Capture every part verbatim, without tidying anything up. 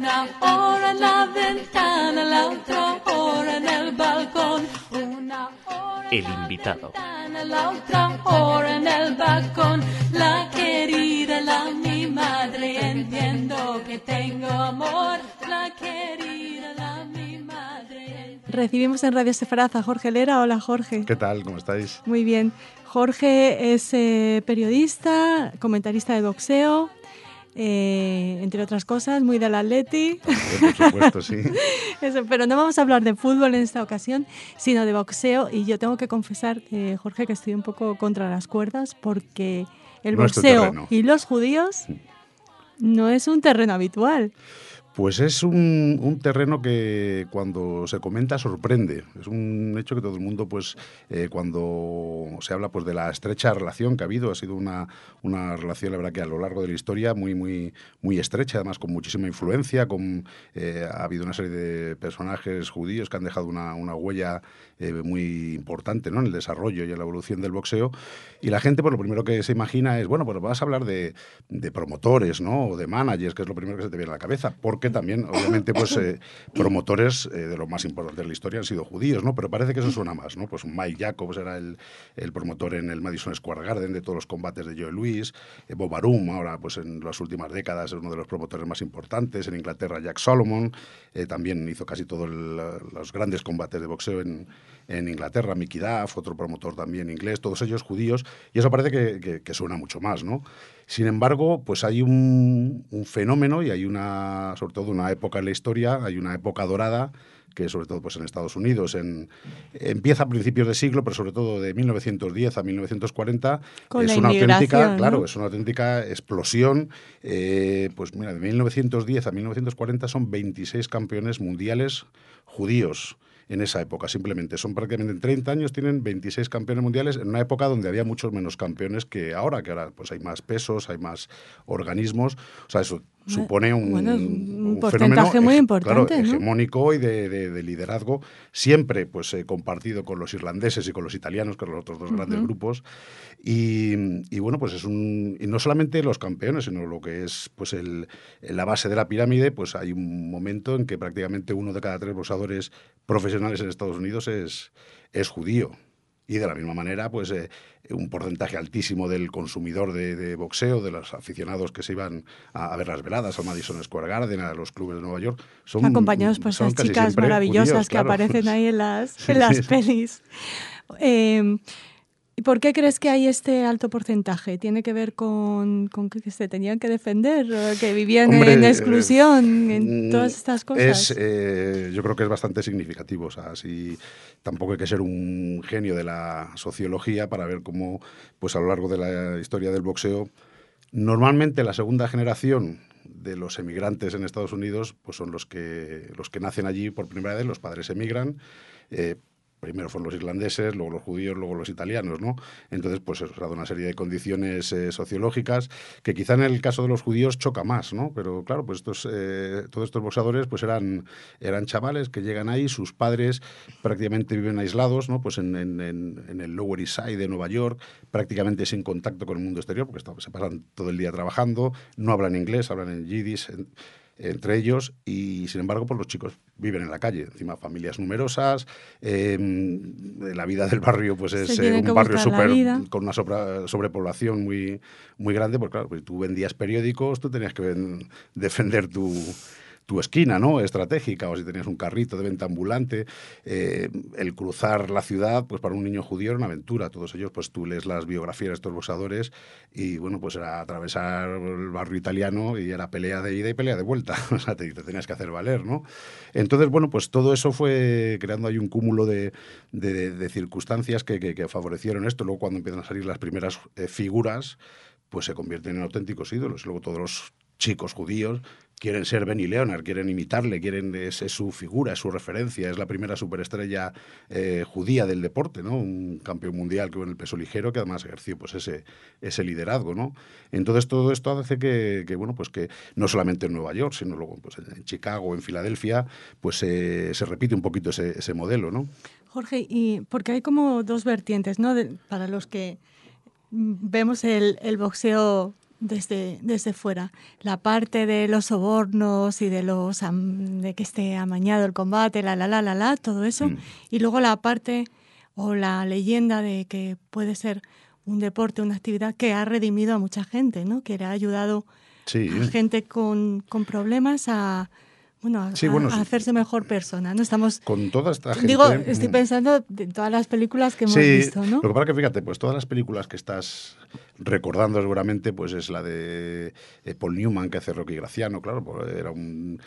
Una hora en la ventana, la otra hora en el balcón. Una hora El invitado. en la ventana, la otra hora en el balcón. La querida, la mi madre, entiendo que tengo amor. La querida, la mi madre. Recibimos en Radio Sefaraz a Jorge Lera. Hola, Jorge. ¿Qué tal? ¿Cómo estáis? Muy bien. Jorge es eh, periodista, comentarista de boxeo, eh, entre otras cosas, muy del Atleti. También, por supuesto, sí. Eso, pero no vamos a hablar de fútbol en esta ocasión, sino de boxeo. Y yo tengo que confesar, eh, Jorge, que estoy un poco contra las cuerdas porque el Nuestro boxeo terreno. y los judíos no es un terreno habitual. Pues es un, un terreno que cuando se comenta sorprende. Es un hecho que todo el mundo, pues, eh, cuando se habla pues de la estrecha relación que ha habido, ha sido una, una relación, la verdad, que a lo largo de la historia muy, muy, muy estrecha, además con muchísima influencia. Con, eh, ha habido una serie de personajes judíos que han dejado una, una huella eh, muy importante, ¿no?, en el desarrollo y en la evolución del boxeo. Y la gente, pues, lo primero que se imagina es, bueno, pues vas a hablar de, de promotores, ¿no?, o de managers, que es lo primero que se te viene a la cabeza, porque también, obviamente, pues eh, promotores eh, de lo más importante de la historia han sido judíos, ¿no? Pero parece que eso suena más, ¿no? Pues Mike Jacobs era el, el promotor en el Madison Square Garden de todos los combates de Joe Louis, eh, Bob Arum, ahora pues en las últimas décadas es uno de los promotores más importantes, en Inglaterra Jack Solomon, eh, también hizo casi todos los grandes combates de boxeo en, en Inglaterra, Mickey Duff, otro promotor también inglés, todos ellos judíos, y eso parece que, que, que suena mucho más, ¿no? Sin embargo, pues hay un, un fenómeno y hay una, sobre todo una época en la historia, hay una época dorada que sobre todo pues en Estados Unidos en, empieza a principios de siglo, pero sobre todo de mil novecientos diez a mil novecientos cuarenta, Con es la una auténtica, ¿no? claro, es una auténtica explosión. Eh, pues mira, de mil novecientos diez a mil novecientos cuarenta son veintiséis campeones mundiales judíos. En esa época, simplemente. Son prácticamente en treinta años, tienen veintiséis campeones mundiales en una época donde había muchos menos campeones que ahora, que ahora pues hay más pesos, hay más organismos. O sea, eso supone un, bueno, un, un porcentaje fenómeno muy ej- importante, claro, ¿no? hegemónico y de, de, de liderazgo, siempre pues eh, compartido con los irlandeses y con los italianos, que son los otros dos Uh-huh. grandes grupos. Y, y bueno, pues es un... Y no solamente los campeones, sino lo que es pues el, la base de la pirámide, pues hay un momento en que prácticamente uno de cada tres boxeadores profesionales en Estados Unidos es, es judío. Y de la misma manera, pues eh, un porcentaje altísimo del consumidor de, de boxeo, de los aficionados que se iban a, a ver las veladas al Madison Square Garden, a los clubes de Nueva York, son, acompañados por son esas casi chicas siempre maravillosas judíos, que claro. aparecen ahí en las, Sí, en las sí. pelis. Eh, ¿Y por qué crees que hay este alto porcentaje? ¿Tiene que ver con, con que se tenían que defender, o que vivían Hombre, en exclusión, eh, en todas estas cosas? Es, eh, yo creo que es bastante significativo. O sea, si, tampoco hay que ser un genio de la sociología para ver cómo, pues a lo largo de la historia del boxeo, normalmente la segunda generación de los emigrantes en Estados Unidos, pues son los que, los que nacen allí por primera vez, los padres emigran. Eh, Primero fueron los irlandeses, luego los judíos, luego los italianos, ¿no? Entonces, pues eso ha dado una serie de condiciones eh, sociológicas que quizá en el caso de los judíos choca más, ¿no? Pero claro, pues estos, eh, todos estos boxeadores pues eran, eran chavales que llegan ahí, sus padres prácticamente viven aislados, ¿no? Pues en, en, en el Lower East Side de Nueva York, prácticamente sin contacto con el mundo exterior, porque se pasan todo el día trabajando, no hablan inglés, hablan en yiddish, en, entre ellos, y sin embargo pues los chicos viven en la calle, encima familias numerosas, eh, la vida del barrio pues es eh, un barrio super, con una sobra, sobrepoblación muy, muy grande, porque claro, pues tú vendías periódicos, tú tenías que ven, defender tu... tu esquina, ¿no?, estratégica, o si tenías un carrito de venta ambulante, eh, el cruzar la ciudad, pues para un niño judío era una aventura. Todos ellos, pues tú lees las biografías de estos boxeadores y, bueno, pues era atravesar el barrio italiano y era pelea de ida y pelea de vuelta. O sea, te, te tenías que hacer valer, ¿no? Entonces, bueno, pues todo eso fue creando ahí un cúmulo de, de, de circunstancias que, que, que favorecieron esto. Luego, cuando empiezan a salir las primeras eh, figuras, pues se convierten en auténticos ídolos. Luego todos los chicos judíos quieren ser Benny Leonard, quieren imitarle, quieren es, es su figura, es su referencia, es la primera superestrella eh, judía del deporte, ¿no? Un campeón mundial que en el peso ligero, que además ejerció pues ese, ese liderazgo, ¿no? Entonces todo esto hace que, que bueno, pues que no solamente en Nueva York, sino luego pues en Chicago, en Filadelfia, pues eh, se repite un poquito ese, ese modelo, ¿no? Jorge, y porque hay como dos vertientes, ¿no? De, para los que vemos el, el boxeo desde, desde fuera. La parte de los sobornos y de los am, de que esté amañado el combate, la, la, la, la, la, todo eso. Mm. Y luego la parte o la leyenda de que puede ser un deporte, una actividad que ha redimido a mucha gente, ¿no? Que le ha ayudado sí. a gente con, con problemas a... Bueno, a, sí, bueno, a hacerse mejor persona, ¿no? Estamos... Con toda esta gente... Digo, estoy pensando en todas las películas que hemos sí, visto, ¿no? Lo que pasa es que, fíjate, pues todas las películas que estás recordando seguramente, pues es la de Paul Newman, que hace Rocky Graciano, claro, pues era un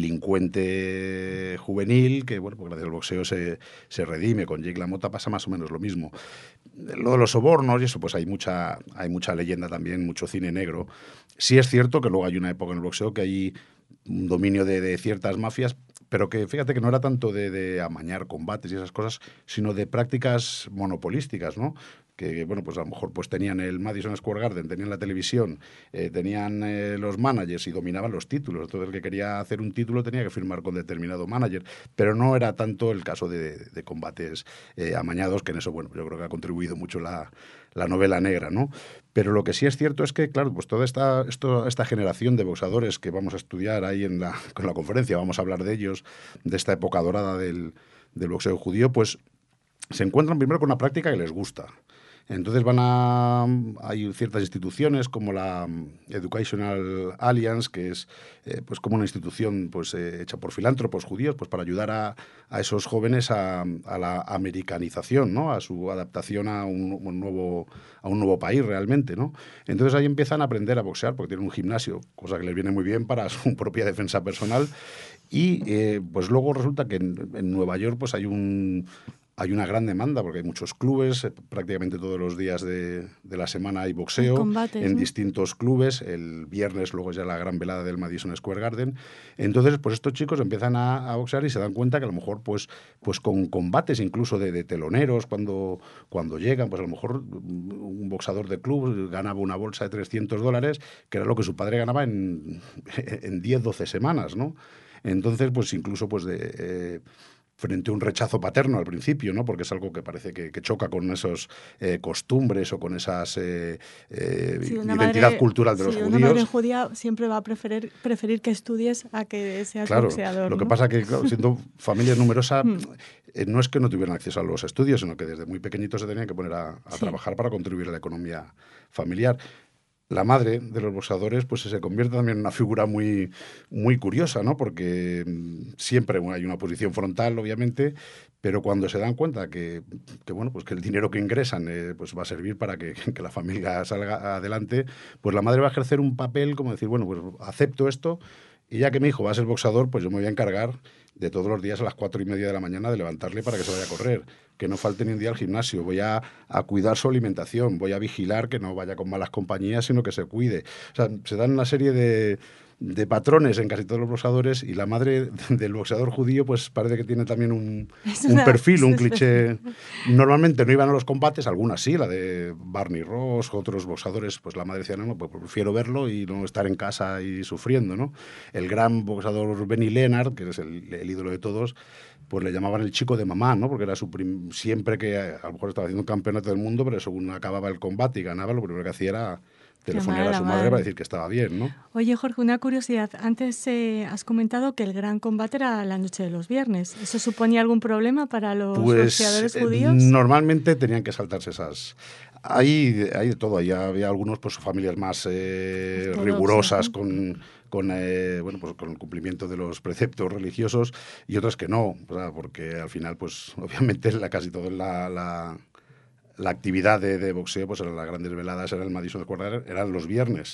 delincuente juvenil que, bueno, pues gracias al boxeo se, se redime. Con Jake LaMotta pasa más o menos lo mismo. Lo de los sobornos y eso, pues hay mucha, hay mucha leyenda también, mucho cine negro. Sí es cierto que luego hay una época en el boxeo que hay un dominio de, de ciertas mafias, pero que fíjate que no era tanto de, de amañar combates y esas cosas, sino de prácticas monopolísticas, ¿no? Que, bueno, pues a lo mejor pues tenían el Madison Square Garden, tenían la televisión, eh, tenían eh, los managers y dominaban los títulos. Entonces el que quería hacer un título tenía que firmar con determinado manager, pero no era tanto el caso de, de combates eh, amañados, que en eso, bueno, yo creo que ha contribuido mucho la, la novela negra, ¿no? Pero lo que sí es cierto es que, claro, pues toda esta, esto, esta generación de boxeadores que vamos a estudiar ahí en la, con la conferencia, vamos a hablar de ellos, de esta época dorada del, del boxeo judío, pues se encuentran primero con una práctica que les gusta. Entonces van a... hay ciertas instituciones como la Educational Alliance, que es eh, pues como una institución pues, eh, hecha por filántropos judíos pues para ayudar a, a esos jóvenes a, a la americanización, ¿no? A su adaptación a un, un, nuevo, a un nuevo país realmente, ¿no? Entonces ahí empiezan a aprender a boxear porque tienen un gimnasio, cosa que les viene muy bien para su propia defensa personal. Y eh, pues luego resulta que en, en Nueva York pues hay un... Hay una gran demanda porque hay muchos clubes, eh, prácticamente todos los días de, de la semana hay boxeo combates, en ¿no? distintos clubes. El viernes luego ya la gran velada del Madison Square Garden. Entonces, pues estos chicos empiezan a, a boxear y se dan cuenta que a lo mejor pues, pues con combates incluso de, de teloneros cuando, cuando llegan, pues a lo mejor un boxador de club ganaba una bolsa de trescientos dólares, que era lo que su padre ganaba en, en diez, doce semanas, ¿no? Entonces, pues incluso pues de... Eh, frente a un rechazo paterno al principio, ¿no? Porque es algo que parece que, que choca con esas eh, costumbres o con esas eh, eh, sí, identidad madre, cultural de sí, los judíos. Una madre judía siempre va a preferir, preferir que estudies a que seas claro, boxeador. Lo ¿no? que pasa que, claro, siendo familia numerosa, eh, no es que no tuvieran acceso a los estudios, sino que desde muy pequeñitos se tenían que poner a, a sí. trabajar para contribuir a la economía familiar. La madre de los boxeadores pues se convierte también en una figura muy, muy curiosa, ¿no? Porque siempre bueno, hay una posición frontal, obviamente, pero cuando se dan cuenta que, que, bueno, pues que el dinero que ingresan eh, pues va a servir para que, que la familia salga adelante, pues la madre va a ejercer un papel como decir, bueno, pues acepto esto y ya que mi hijo va a ser boxeador, pues yo me voy a encargar de todos los días a las cuatro y media de la mañana de levantarle para que se vaya a correr, que no falte ni un día al gimnasio, voy a, a cuidar su alimentación, voy a vigilar que no vaya con malas compañías, sino que se cuide. O sea, se dan una serie de, de patrones en casi todos los boxeadores y la madre del boxeador judío pues parece que tiene también un, un perfil, un cliché. Normalmente no iban a los combates, algunas sí, la de Barney Ross, otros boxeadores, pues la madre decía, no, no, pues prefiero verlo y no estar en casa y sufriendo, ¿no? El gran boxeador Benny Leonard, que es el, el ídolo de todos, pues le llamaban el chico de mamá, ¿no? Porque era su prim- siempre que a lo mejor estaba haciendo un campeonato del mundo, pero según acababa el combate y ganaba, lo primero que hacía era telefonear a su madre, madre para decir que estaba bien, ¿no? Oye, Jorge, una curiosidad. Antes eh, has comentado que el gran combate era la noche de los viernes. ¿Eso suponía algún problema para los pues, boxeadores eh, judíos? Normalmente tenían que saltarse esas... Hay, hay de todo. Ahí había algunos, pues familias más eh, rigurosas, ¿no? con, con, eh, bueno, pues, con el cumplimiento de los preceptos religiosos y otras que no, ¿verdad? Porque al final, pues obviamente la, casi todo la... la La actividad de, de boxeo, pues eran las grandes veladas, era el Madison Square Garden, eran los viernes.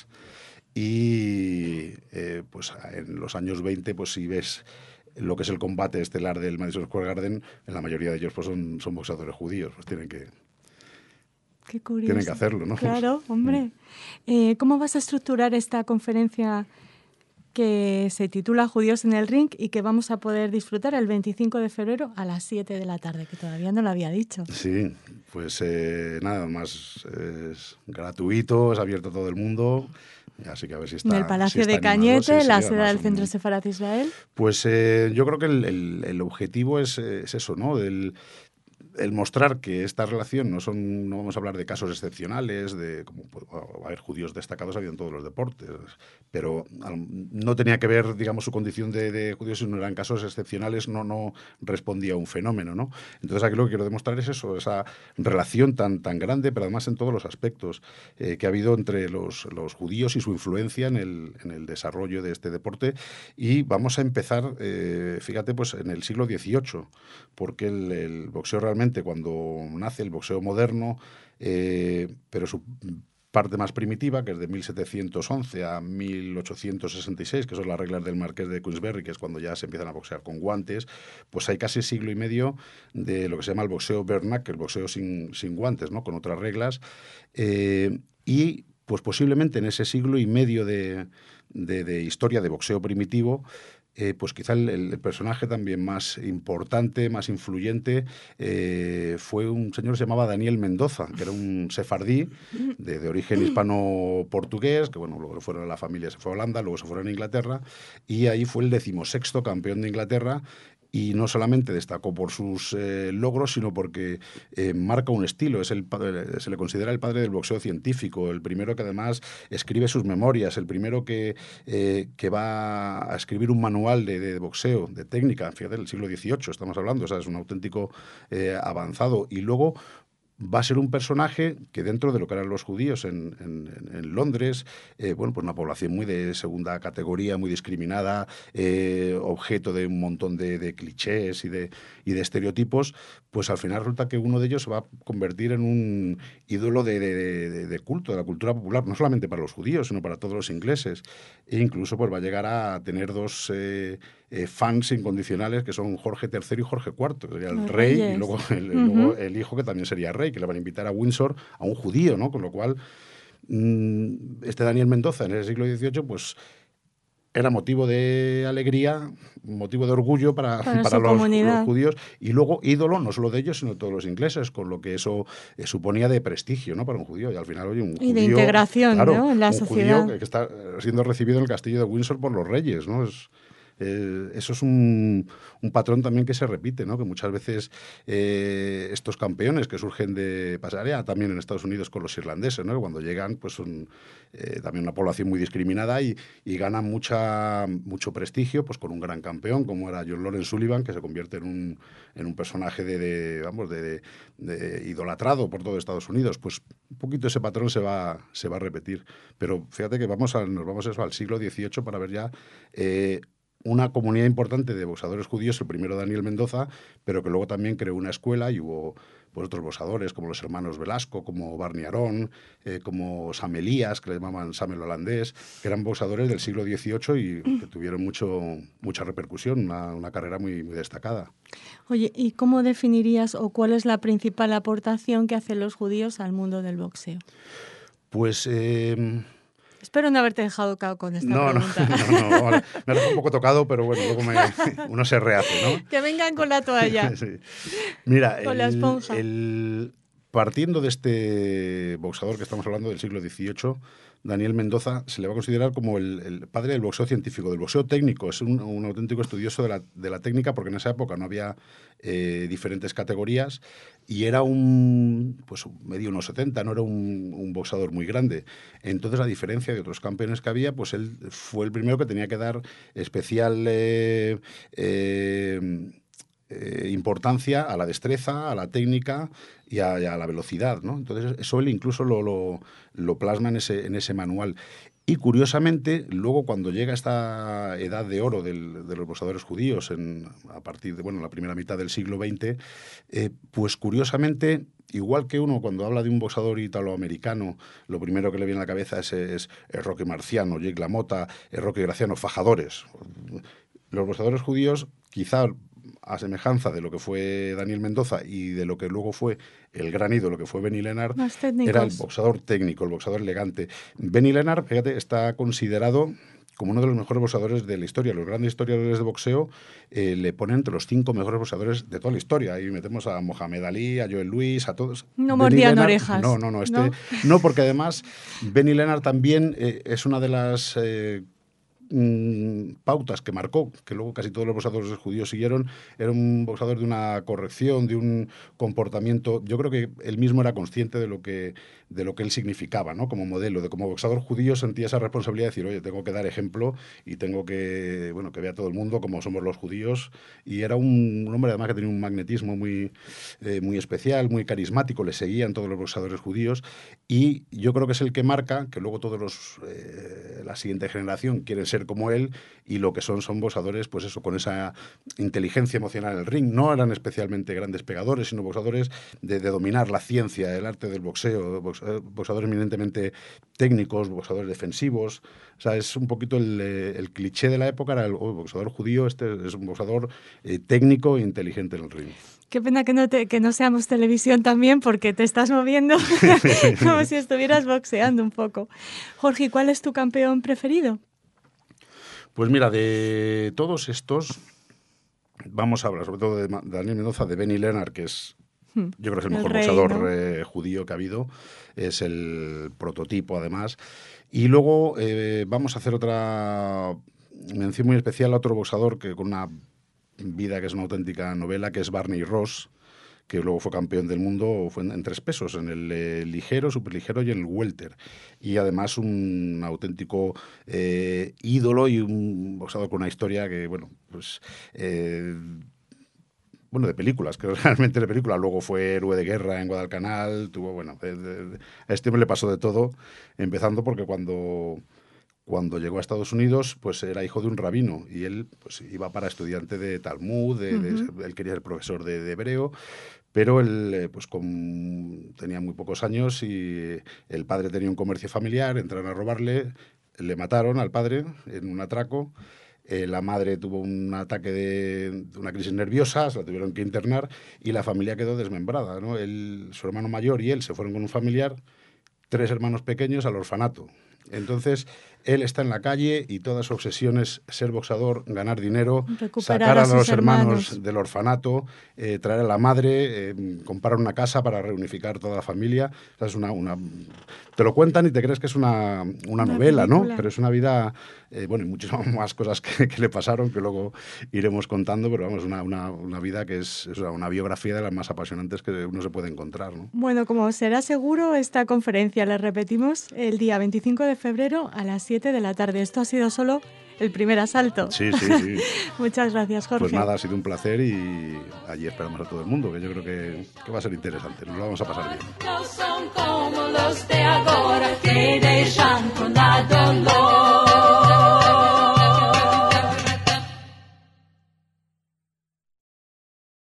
Y eh, pues en los años veinte, pues si ves lo que es el combate estelar del Madison Square Garden, en la mayoría de ellos pues son, son boxeadores judíos, pues tienen que, Qué curioso. Tienen que hacerlo, ¿no? Claro, hombre. Eh, ¿Cómo vas a estructurar esta conferencia que se titula Judíos en el Ring y que vamos a poder disfrutar el veinticinco de febrero a las siete de la tarde, que todavía no lo había dicho? Sí, pues eh, nada más, es gratuito, es abierto a todo el mundo, así que a ver si está... En el Palacio si de está Cañete, animado, sí, la sí, sede del un... Centro Sefarat Israel. Pues eh, yo creo que el, el, el objetivo es, es eso, ¿no? Del, el mostrar que esta relación no son, no vamos a hablar de casos excepcionales, de como pues, va a haber judíos destacados había en todos los deportes, pero no tenía que ver, digamos, su condición de, de judíos, sino eran casos excepcionales, no, no respondía a un fenómeno, ¿no? Entonces aquí lo que quiero demostrar es eso, esa relación tan, tan grande, pero además en todos los aspectos eh, que ha habido entre los, los judíos y su influencia en el, en el desarrollo de este deporte. Y vamos a empezar, eh, fíjate, pues en el siglo dieciocho, porque el, el boxeo realmente cuando nace el boxeo moderno, eh, pero su parte más primitiva, que es de mil setecientos once a mil ochocientos sesenta y seis, que son las reglas del Marqués de Queensberry, que es cuando ya se empiezan a boxear con guantes, pues hay casi siglo y medio de lo que se llama el boxeo bare knuckle, el boxeo sin, sin guantes, ¿no? Con otras reglas. Eh, y pues posiblemente en ese siglo y medio de, de, de historia de boxeo primitivo, Eh, pues quizá el, el personaje también más importante, más influyente, eh, fue un señor que se llamaba Daniel Mendoza, que era un sefardí de, de origen hispano-portugués, que bueno, luego fueron a la familia, se fue a Holanda, luego se fueron a Inglaterra, y ahí fue el decimosexto campeón de Inglaterra. Y no solamente destacó por sus eh, logros, sino porque eh, marca un estilo. Es el padre, se le considera el padre del boxeo científico, el primero que además escribe sus memorias, el primero que, eh, que va a escribir un manual de, de boxeo, de técnica, fíjate, del siglo dieciocho estamos hablando, o sea, es un auténtico eh, avanzado. Y luego va a ser un personaje que dentro de lo que eran los judíos en, en, en Londres, eh, bueno, pues una población muy de segunda categoría, muy discriminada, eh, objeto de un montón de, de clichés y de, y de estereotipos, pues al final resulta que uno de ellos se va a convertir en un ídolo de, de, de, de culto, de la cultura popular, no solamente para los judíos, sino para todos los ingleses. E incluso pues va a llegar a tener dos eh, eh, fans incondicionales, que son Jorge tercero y Jorge cuarto, sería el Los rey reyes. y luego el, Uh-huh. luego el hijo, que también sería rey, que le van a invitar a Windsor a un judío, ¿no? Con lo cual, mmm, este Daniel Mendoza en el siglo dieciocho, pues era motivo de alegría, motivo de orgullo para, Para para su los, comunidad. los judíos, y luego ídolo no solo de ellos, sino de todos los ingleses, con lo que eso eh, suponía de prestigio, ¿no? Para un judío. Y al final, oye, un Y judío... de integración, claro, ¿no? En la un sociedad. judío que, que está siendo recibido en el castillo de Windsor por los reyes, ¿no? Es... Eh, eso es un, un patrón también que se repite, ¿no? Que muchas veces eh, estos campeones que surgen de pasaría también en Estados Unidos con los irlandeses, ¿no? Cuando llegan, pues son eh, también una población muy discriminada y, y ganan mucha, mucho prestigio, pues con un gran campeón como era John Lawrence Sullivan, que se convierte en un, en un personaje de, de vamos de, de, de idolatrado por todo Estados Unidos. Pues un poquito ese patrón se va, se va a repetir. Pero fíjate que vamos a, nos vamos a eso, al siglo dieciocho para ver ya eh, una comunidad importante de boxeadores judíos, el primero Daniel Mendoza, pero que luego también creó una escuela y hubo pues, otros boxeadores como los hermanos Velasco, como Barney Arón, eh, como Sam Elías, que le llamaban Sam el holandés, que eran boxeadores del siglo dieciocho y que tuvieron mucho, mucha repercusión, una, una carrera muy, muy destacada. Oye, ¿y cómo definirías o cuál es la principal aportación que hacen los judíos al mundo del boxeo? Pues... Eh, Espero no haberte dejado cao con esta no, pregunta. No, no, no, vale. Me ha dejado un poco tocado, pero bueno, luego me, uno se rehace, ¿no? Que vengan con la toalla. Sí. Mira, con el, la esponja. El, partiendo de este boxeador que estamos hablando del siglo dieciocho, Daniel Mendoza se le va a considerar como el, el padre del boxeo científico, del boxeo técnico. Es un, un auténtico estudioso de la, de la técnica, porque en esa época no había eh, diferentes categorías y era un, pues medio unos setenta, no era un, un boxeador muy grande. Entonces, a diferencia de otros campeones que había, pues él fue el primero que tenía que dar especial eh, eh, eh, importancia a la destreza, a la técnica y a, y a la velocidad, ¿no? Entonces, eso él incluso lo, lo, lo plasma en ese, en ese manual. Y curiosamente, luego cuando llega esta edad de oro del, de los boxeadores judíos, en, a partir de bueno, la primera mitad del siglo veinte, eh, pues curiosamente, igual que uno cuando habla de un boxeador italoamericano, lo primero que le viene a la cabeza es, es, es Rocky Marciano, Jake LaMotta, es Rocky Graciano, fajadores. Los boxeadores judíos, quizá a semejanza de lo que fue Daniel Mendoza y de lo que luego fue el gran ídolo que fue Benny Lennart, era el boxeador técnico, el boxeador elegante. Benny Lennart, fíjate, está considerado como uno de los mejores boxeadores de la historia. Los grandes historiadores de boxeo eh, le ponen entre los cinco mejores boxeadores de toda la historia. Ahí metemos a Mohamed Ali, a Joel Luis, a todos. No mordían Lennart, orejas. No, no, no. Este, no, no porque además Benny Lennart también eh, es una de las... Eh, mmm, pautas que marcó, que luego casi todos los boxeadores judíos siguieron. Era un boxeador de una corrección, de un comportamiento. Yo creo que él mismo era consciente de lo que, de lo que él significaba, ¿no? Como modelo, de como boxeador judío sentía esa responsabilidad de decir, oye, tengo que dar ejemplo y tengo que, bueno, que vea todo el mundo cómo somos los judíos. Y era un, un hombre además que tenía un magnetismo muy, eh, muy especial, muy carismático, le seguían todos los boxeadores judíos, y yo creo que es el que marca que luego todos los eh, la siguiente generación quieren ser como él, y lo que son son boxeadores, pues eso, con esa inteligencia emocional en el ring. No eran especialmente grandes pegadores, sino boxeadores de, de dominar la ciencia, el arte del boxeo, boxeadores eminentemente técnicos, boxeadores defensivos. O sea, es un poquito el, el cliché de la época, era el oh, boxeador judío, este es un boxeador eh, técnico e inteligente en el ring. Qué pena que no, te, que no seamos televisión también, porque te estás moviendo como si estuvieras boxeando un poco. Jorge, ¿cuál es tu campeón preferido? Pues mira, de todos estos, vamos a hablar sobre todo de Daniel Mendoza, de Benny Lennart, que es, yo creo que es el, el mejor rey, boxeador, ¿no? eh, judío que ha habido, es el prototipo además. Y luego eh, vamos a hacer otra mención muy especial a otro boxeador que con una vida que es una auténtica novela, que es Barney Ross, que luego fue campeón del mundo, fue en, en tres pesos, en el eh, ligero, superligero y en el welter. Y además un auténtico eh, ídolo y un boxeador con una historia que, bueno, pues... Eh, bueno, de películas, que realmente de películas. Luego fue héroe de guerra en Guadalcanal, tuvo, bueno, de, de, de, a este hombre le pasó de todo, empezando porque cuando... Cuando llegó a Estados Unidos, pues era hijo de un rabino, y él pues iba para estudiante de Talmud, de, uh-huh. de, él quería ser profesor de, de hebreo, pero él pues con, tenía muy pocos años y el padre tenía un comercio familiar, entraron a robarle, le mataron al padre en un atraco. Eh, la madre tuvo un ataque de, de una crisis nerviosa, se la tuvieron que internar y la familia quedó desmembrada, ¿no? Él, su hermano mayor y él se fueron con un familiar, tres hermanos pequeños al orfanato. Entonces, él está en la calle y toda su obsesión es ser boxeador, ganar dinero, recuperar sacar a, a los hermanos, hermanos del orfanato, eh, traer a la madre, eh, comprar una casa para reunificar toda la familia. O sea, es una, una, te lo cuentan y te crees que es una, una, una novela, película. ¿no? Pero es una vida, eh, bueno, y muchísimas más cosas que, que le pasaron que luego iremos contando, pero vamos, una, una, una vida que es, es una biografía de las más apasionantes que uno se puede encontrar, ¿no? Bueno, como será seguro, esta conferencia la repetimos el día veinticinco de febrero a las siete de la tarde. Esto ha sido solo el primer asalto. Sí, sí, sí. Muchas gracias, Jorge. Pues nada, ha sido un placer y allí esperamos a todo el mundo, que yo creo que, que va a ser interesante. Nos lo vamos a pasar bien. No son como los de ahora que dejan con la dolor.